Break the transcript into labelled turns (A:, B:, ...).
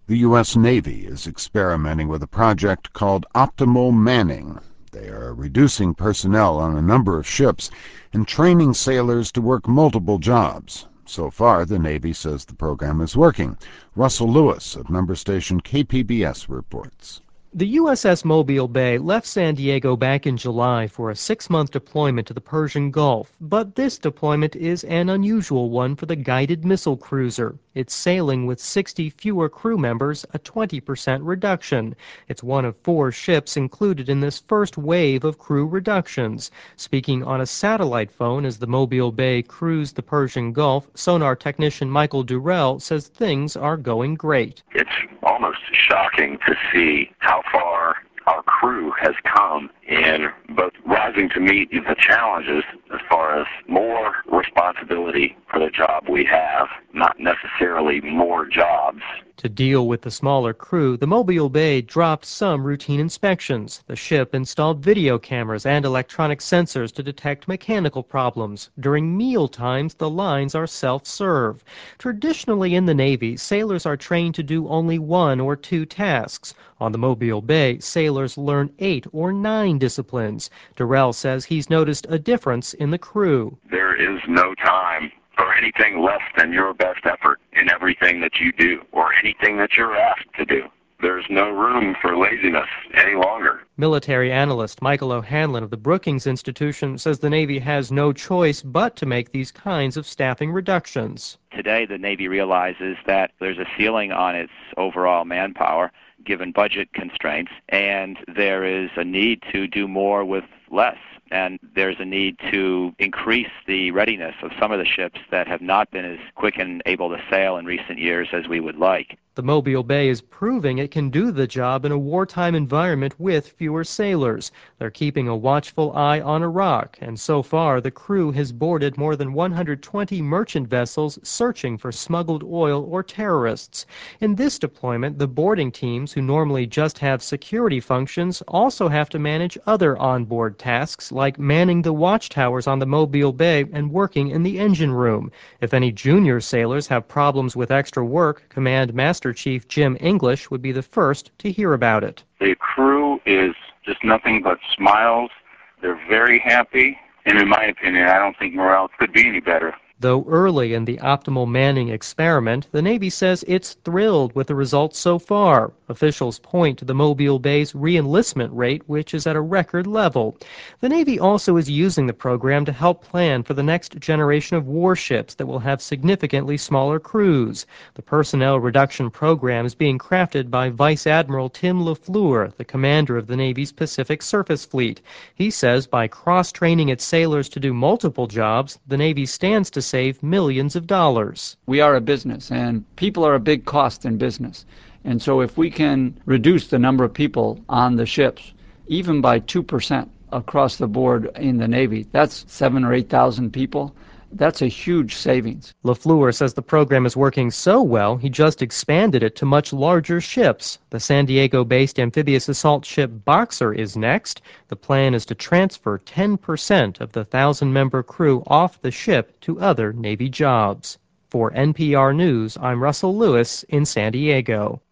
A: The U.S. Navy is experimenting with a project called Optimal Manning. They are reducing personnel on a number of ships and training sailors to work multiple jobs. So far, the Navy says the program is working. Russell Lewis of member station KPBS reports.
B: The USS Mobile Bay left San Diego back in July for a 6-month deployment to the Persian Gulf, but this deployment is an unusual one for the guided missile cruiser. It's sailing with 60 fewer crew members, a 20% reduction. It's one of 4 ships included in this first wave of crew reductions. Speaking on a satellite phone as the Mobile Bay cruised the Persian Gulf, sonar technician Michael Durrell says things are going great.
C: It's almost shocking to see how far our crew has come in both rising to meet the challenges as far as more responsibility for the job we have, not necessarily more jobs.
B: To deal with the smaller crew, the Mobile Bay dropped some routine inspections. The ship installed video cameras and electronic sensors to detect mechanical problems. During meal times, the lines are self-serve. Traditionally in the Navy, sailors are trained to do only 1 or 2 tasks. On the Mobile Bay, sailors learn 8 or 9 disciplines. Durrell says he's noticed a difference in the crew.
C: There is no time for anything less than your best effort in everything that you do or anything that you're asked to do. There's no room for laziness any longer.
B: Military analyst Michael O'Hanlon of the Brookings Institution says the Navy has no choice but to make these kinds of staffing reductions.
D: Today, the Navy realizes that there's a ceiling on its overall manpower, given budget constraints, and there is a need to do more with less. And there's a need to increase the readiness of some of the ships that have not been as quick and able to sail in recent years as we would like.
B: The Mobile Bay is proving it can do the job in a wartime environment with fewer sailors. They're keeping a watchful eye on Iraq, and so far the crew has boarded more than 120 merchant vessels searching for smuggled oil or terrorists. In this deployment, the boarding teams, who normally just have security functions, also have to manage other onboard tasks like manning the watchtowers on the Mobile Bay and working in the engine room. If any junior sailors have problems with extra work, Command Master Chief Jim English would be the first to hear about it.
C: The crew is just nothing but smiles. They're very happy, and in my opinion, I don't think morale could be any better.
B: Though early in the Optimal Manning experiment, the Navy says it's thrilled with the results so far. Officials point to the Mobile Bay's re-enlistment rate, which is at a record level. The Navy also is using the program to help plan for the next generation of warships that will have significantly smaller crews. The personnel reduction program is being crafted by Vice Admiral Tim LaFleur, the commander of the Navy's Pacific Surface Fleet. He says by cross-training its sailors to do multiple jobs, the Navy stands to save millions of dollars.
E: We are a business, and people are a big cost in business. And so if we can reduce the number of people on the ships, even by 2% across the board in the Navy, that's 7,000 or 8,000 people. That's a huge savings.
B: LaFleur says the program is working so well, he just expanded it to much larger ships. The San Diego-based amphibious assault ship Boxer is next. The plan is to transfer 10% of the 1,000-member crew off the ship to other Navy jobs. For NPR News, I'm Russell Lewis in San Diego.